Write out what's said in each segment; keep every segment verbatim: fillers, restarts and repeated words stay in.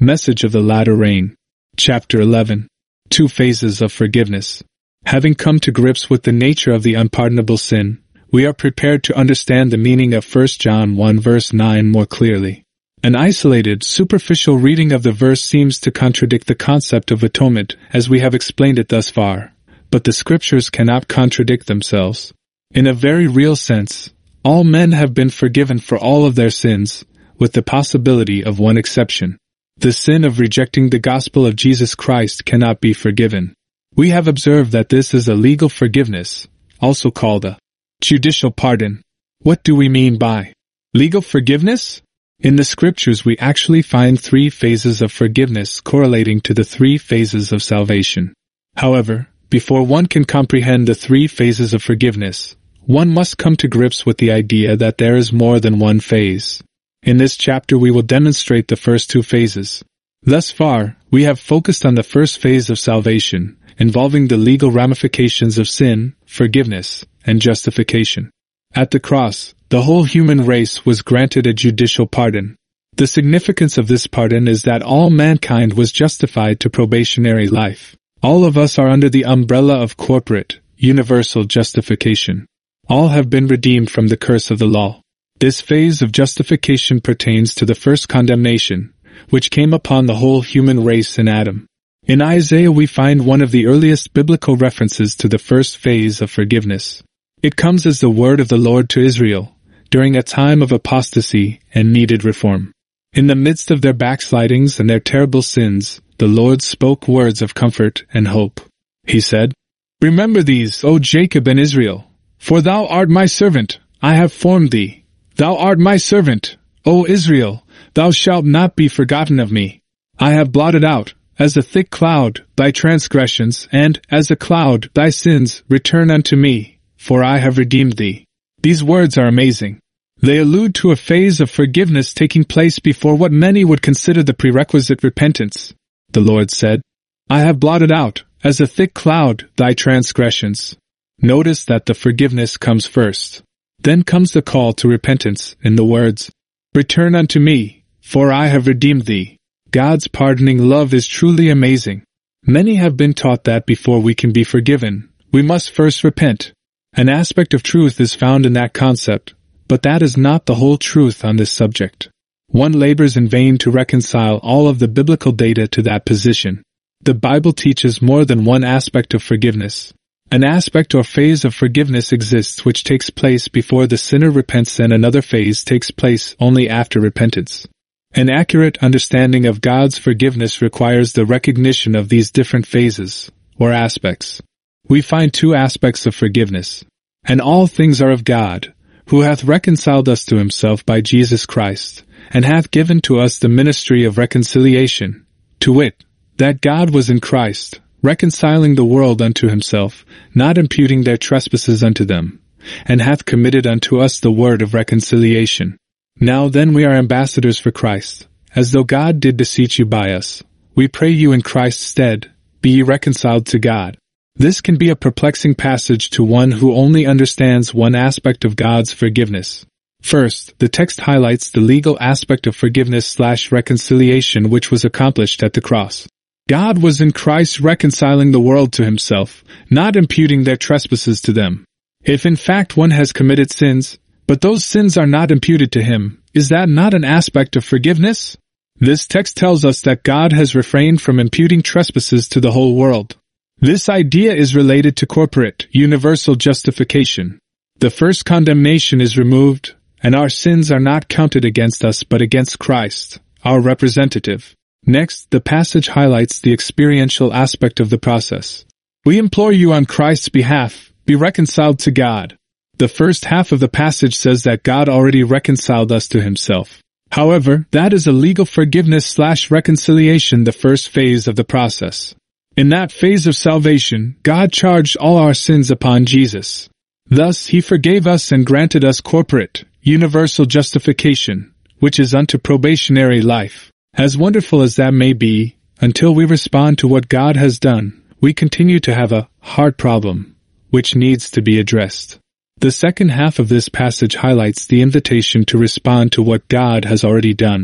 Message of the Latter Rain. Chapter eleven. Two Phases of Forgiveness. Having come to grips with the nature of the unpardonable sin, we are prepared to understand the meaning of First John one verse nine more clearly. An isolated, superficial reading of the verse seems to contradict the concept of atonement as we have explained it thus far, but the scriptures cannot contradict themselves. In a very real sense, all men have been forgiven for all of their sins, with the possibility of one exception. The sin of rejecting the gospel of Jesus Christ cannot be forgiven. We have observed that this is a legal forgiveness, also called a judicial pardon. What do we mean by legal forgiveness? In the scriptures we actually find three phases of forgiveness correlating to the three phases of salvation. However, before one can comprehend the three phases of forgiveness, one must come to grips with the idea that there is more than one phase. In this chapter we will demonstrate the first two phases. Thus far, we have focused on the first phase of salvation, involving the legal ramifications of sin, forgiveness, and justification. At the cross, the whole human race was granted a judicial pardon. The significance of this pardon is that all mankind was justified to probationary life. All of us are under the umbrella of corporate, universal justification. All have been redeemed from the curse of the law. This phase of justification pertains to the first condemnation, which came upon the whole human race in Adam. In Isaiah we find one of the earliest biblical references to the first phase of forgiveness. It comes as the word of the Lord to Israel, during a time of apostasy and needed reform. In the midst of their backslidings and their terrible sins, the Lord spoke words of comfort and hope. He said, "Remember these, O Jacob and Israel, for thou art my servant, I have formed thee. Thou art my servant, O Israel, thou shalt not be forgotten of me. I have blotted out, as a thick cloud, thy transgressions, and, as a cloud, thy sins. Return unto me, for I have redeemed thee." These words are amazing. They allude to a phase of forgiveness taking place before what many would consider the prerequisite repentance. The Lord said, "I have blotted out, as a thick cloud, thy transgressions." Notice that the forgiveness comes first. Then comes the call to repentance in the words, "Return unto me, for I have redeemed thee." God's pardoning love is truly amazing. Many have been taught that before we can be forgiven, we must first repent. An aspect of truth is found in that concept, but that is not the whole truth on this subject. One labors in vain to reconcile all of the biblical data to that position. The Bible teaches more than one aspect of forgiveness. An aspect or phase of forgiveness exists which takes place before the sinner repents, and another phase takes place only after repentance. An accurate understanding of God's forgiveness requires the recognition of these different phases, or aspects. We find two aspects of forgiveness. "And all things are of God, who hath reconciled us to himself by Jesus Christ, and hath given to us the ministry of reconciliation, to wit, that God was in Christ, reconciling the world unto himself, not imputing their trespasses unto them, and hath committed unto us the word of reconciliation. Now then we are ambassadors for Christ, as though God did beseech you by us. We pray you in Christ's stead, be ye reconciled to God." This can be a perplexing passage to one who only understands one aspect of God's forgiveness. First, the text highlights the legal aspect of forgiveness slash reconciliation which was accomplished at the cross. God was in Christ reconciling the world to himself, not imputing their trespasses to them. If in fact one has committed sins, but those sins are not imputed to him, is that not an aspect of forgiveness? This text tells us that God has refrained from imputing trespasses to the whole world. This idea is related to corporate, universal justification. The first condemnation is removed, and our sins are not counted against us but against Christ, our representative. Next, the passage highlights the experiential aspect of the process. "We implore you on Christ's behalf, be reconciled to God." The first half of the passage says that God already reconciled us to himself. However, that is a legal forgiveness slash reconciliation, the first phase of the process. In that phase of salvation, God charged all our sins upon Jesus. Thus, he forgave us and granted us corporate, universal justification, which is unto probationary life. As wonderful as that may be, until we respond to what God has done, we continue to have a heart problem, which needs to be addressed. The second half of this passage highlights the invitation to respond to what God has already done.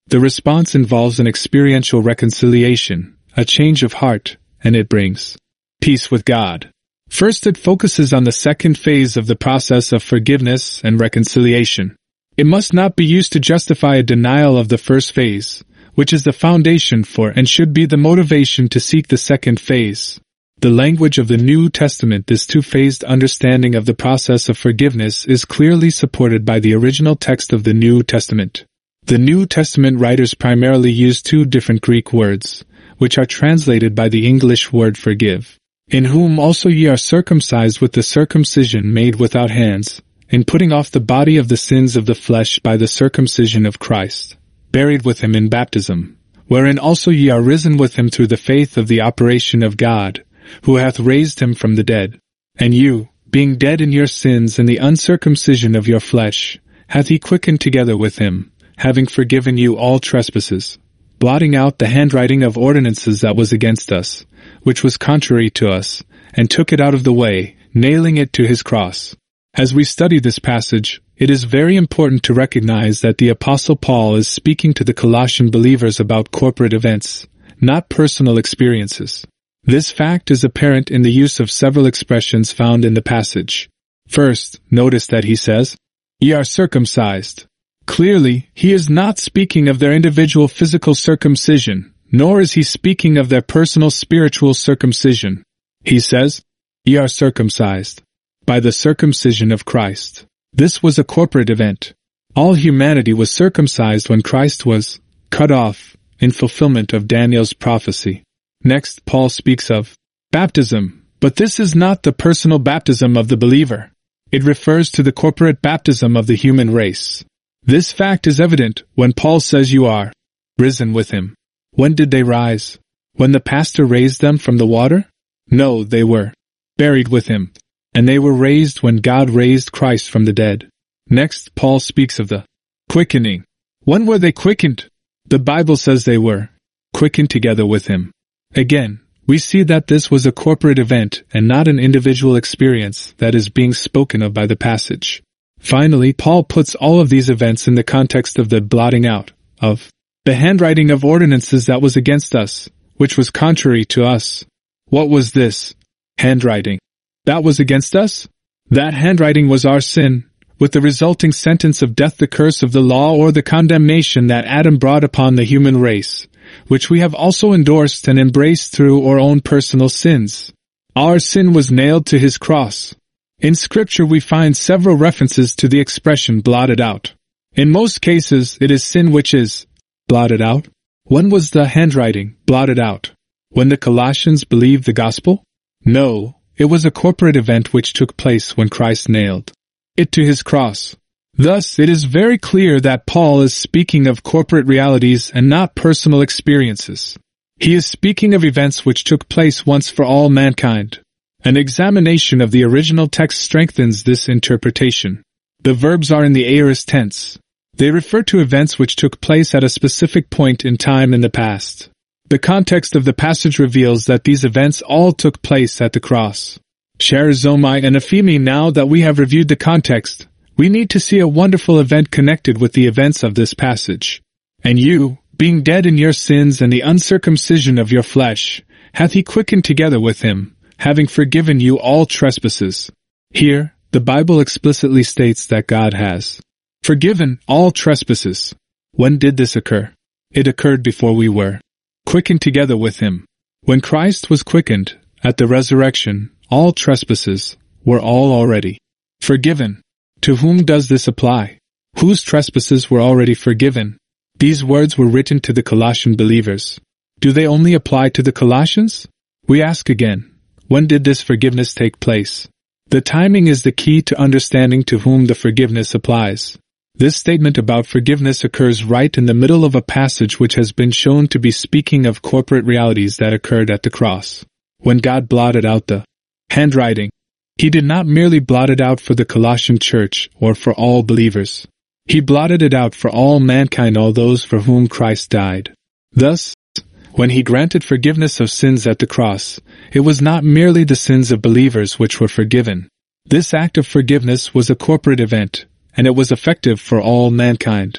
The response involves an experiential reconciliation, a change of heart, and it brings peace with God. First, it focuses on the second phase of the process of forgiveness and reconciliation. It must not be used to justify a denial of the first phase, which is the foundation for and should be the motivation to seek the second phase. The language of the New Testament, this two-phased understanding of the process of forgiveness, is clearly supported by the original text of the New Testament. The New Testament writers primarily use two different Greek words, which are translated by the English word forgive. In whom also ye are circumcised with the circumcision made without hands, in putting off the body of the sins of the flesh by the circumcision of Christ, buried with him in baptism, wherein also ye are risen with him through the faith of the operation of God, who hath raised him from the dead. And you, being dead in your sins and the uncircumcision of your flesh, hath he quickened together with him, having forgiven you all trespasses, blotting out the handwriting of ordinances that was against us, which was contrary to us, and took it out of the way, nailing it to his cross. As we study this passage, it is very important to recognize that the Apostle Paul is speaking to the Colossian believers about corporate events, not personal experiences. This fact is apparent in the use of several expressions found in the passage. First, notice that he says, "Ye are circumcised." Clearly, he is not speaking of their individual physical circumcision, nor is he speaking of their personal spiritual circumcision. He says, "Ye are circumcised by the circumcision of Christ." This was a corporate event. All humanity was circumcised when Christ was cut off, in fulfillment of Daniel's prophecy. Next, Paul speaks of baptism, but this is not the personal baptism of the believer. It refers to the corporate baptism of the human race. This fact is evident when Paul says you are risen with him. When did they rise? When the pastor raised them from the water? No, they were buried with him, and they were raised when God raised Christ from the dead. Next, Paul speaks of the quickening. When were they quickened? The Bible says they were quickened together with him. Again, we see that this was a corporate event and not an individual experience that is being spoken of by the passage. Finally, Paul puts all of these events in the context of the blotting out of the handwriting of ordinances that was against us, which was contrary to us. What was this handwriting that was against us? That handwriting was our sin, with the resulting sentence of death, the curse of the law, or the condemnation that Adam brought upon the human race, which we have also endorsed and embraced through our own personal sins. Our sin was nailed to his cross. In Scripture we find several references to the expression blotted out. In most cases, it is sin which is blotted out. When was the handwriting blotted out? When the Colossians believed the gospel? No, it was a corporate event which took place when Christ nailed it to his cross. Thus, it is very clear that Paul is speaking of corporate realities and not personal experiences. He is speaking of events which took place once for all mankind. An examination of the original text strengthens this interpretation. The verbs are in the aorist tense. They refer to events which took place at a specific point in time in the past. The context of the passage reveals that these events all took place at the cross. Charizomai and Ephemi. Now that we have reviewed the context, we need to see a wonderful event connected with the events of this passage. And you, being dead in your sins and the uncircumcision of your flesh, hath he quickened together with him, having forgiven you all trespasses. Here, the Bible explicitly states that God has forgiven all trespasses. When did this occur? It occurred before we were quickened together with him. When Christ was quickened, at the resurrection, all trespasses were all already forgiven. To whom does this apply? Whose trespasses were already forgiven? These words were written to the Colossian believers. Do they only apply to the Colossians? We ask again, when did this forgiveness take place? The timing is the key to understanding to whom the forgiveness applies. This statement about forgiveness occurs right in the middle of a passage which has been shown to be speaking of corporate realities that occurred at the cross. When God blotted out the handwriting, he did not merely blot it out for the Colossian church or for all believers. He blotted it out for all mankind, all those for whom Christ died. Thus, when he granted forgiveness of sins at the cross, it was not merely the sins of believers which were forgiven. This act of forgiveness was a corporate event, and it was effective for all mankind.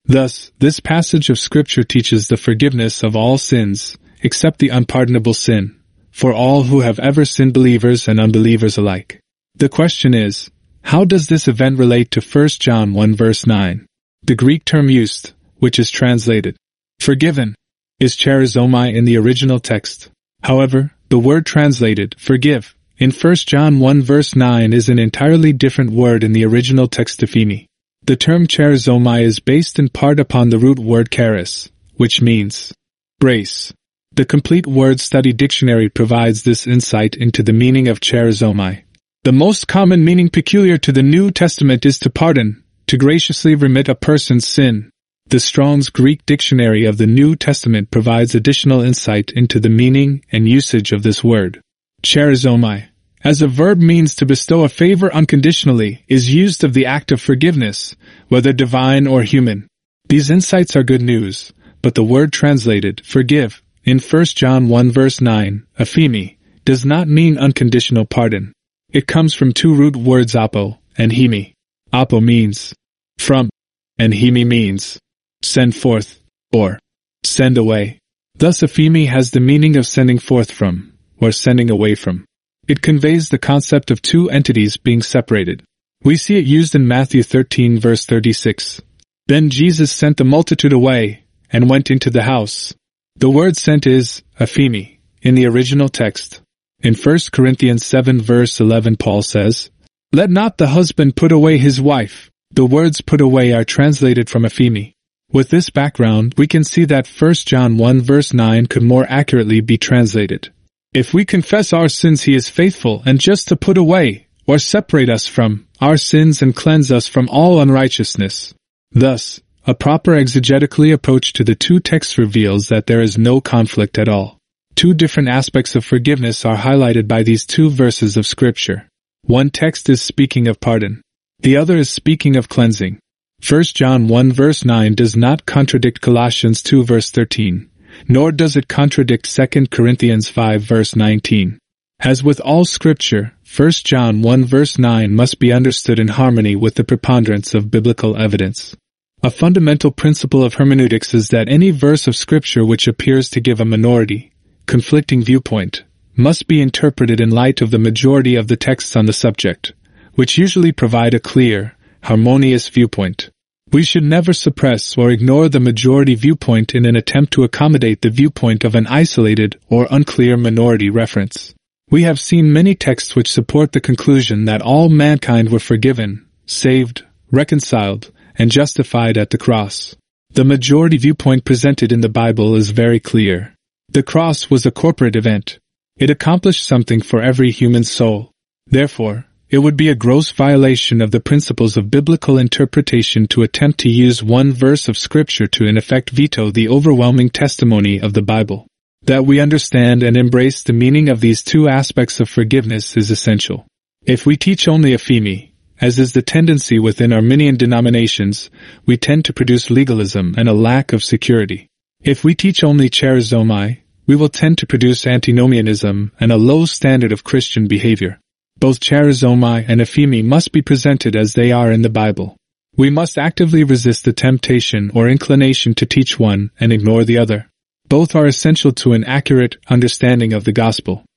Thus, this passage of Scripture teaches the forgiveness of all sins, except the unpardonable sin, for all who have ever sinned, believers and unbelievers alike. The question is, how does this event relate to First John one verse nine? The Greek term used, which is translated forgiven, is charizomai in the original text. However, the word translated forgive in First John one verse nine is an entirely different word in the original text ephemi. The term charizomai is based in part upon the root word charis, which means brace. The Complete Word Study Dictionary provides this insight into the meaning of charizomai. The most common meaning peculiar to the New Testament is to pardon, to graciously remit a person's sin. The Strong's Greek Dictionary of the New Testament provides additional insight into the meaning and usage of this word. Charizomai, as a verb, means to bestow a favor unconditionally, is used of the act of forgiveness, whether divine or human. These insights are good news, but the word translated forgive in First John one verse nine, ephemi, does not mean unconditional pardon. It comes from two root words apo and hemi. Apo means from, and hemi means send forth, or send away. Thus ephemi has the meaning of sending forth from, or sending away from. It conveys the concept of two entities being separated. We see it used in Matthew thirteen verse thirty-six. Then Jesus sent the multitude away, and went into the house. The word sent is ephemi in the original text. In First Corinthians seven verse eleven, Paul says, "Let not the husband put away his wife." The words put away are translated from ephemi. With this background, we can see that First John one verse nine could more accurately be translated, "If we confess our sins, he is faithful and just to put away, or separate us from, our sins and cleanse us from all unrighteousness." Thus, a proper exegetical approach to the two texts reveals that there is no conflict at all. Two different aspects of forgiveness are highlighted by these two verses of Scripture. One text is speaking of pardon. The other is speaking of cleansing. First John one verse nine does not contradict Colossians two verse thirteen, nor does it contradict Second Corinthians five verse nineteen. As with all Scripture, First John one verse nine must be understood in harmony with the preponderance of biblical evidence. A fundamental principle of hermeneutics is that any verse of Scripture which appears to give a minority, conflicting viewpoint, must be interpreted in light of the majority of the texts on the subject, which usually provide a clear, harmonious viewpoint. We should never suppress or ignore the majority viewpoint in an attempt to accommodate the viewpoint of an isolated or unclear minority reference. We have seen many texts which support the conclusion that all mankind were forgiven, saved, reconciled, and justified at the cross. The majority viewpoint presented in the Bible is very clear. The cross was a corporate event. It accomplished something for every human soul. Therefore, it would be a gross violation of the principles of biblical interpretation to attempt to use one verse of Scripture to in effect veto the overwhelming testimony of the Bible. That we understand and embrace the meaning of these two aspects of forgiveness is essential. If we teach only ephemi, as is the tendency within Arminian denominations, we tend to produce legalism and a lack of security. If we teach only charizomai, we will tend to produce antinomianism and a low standard of Christian behavior. Both charizomai and ephemi must be presented as they are in the Bible. We must actively resist the temptation or inclination to teach one and ignore the other. Both are essential to an accurate understanding of the gospel.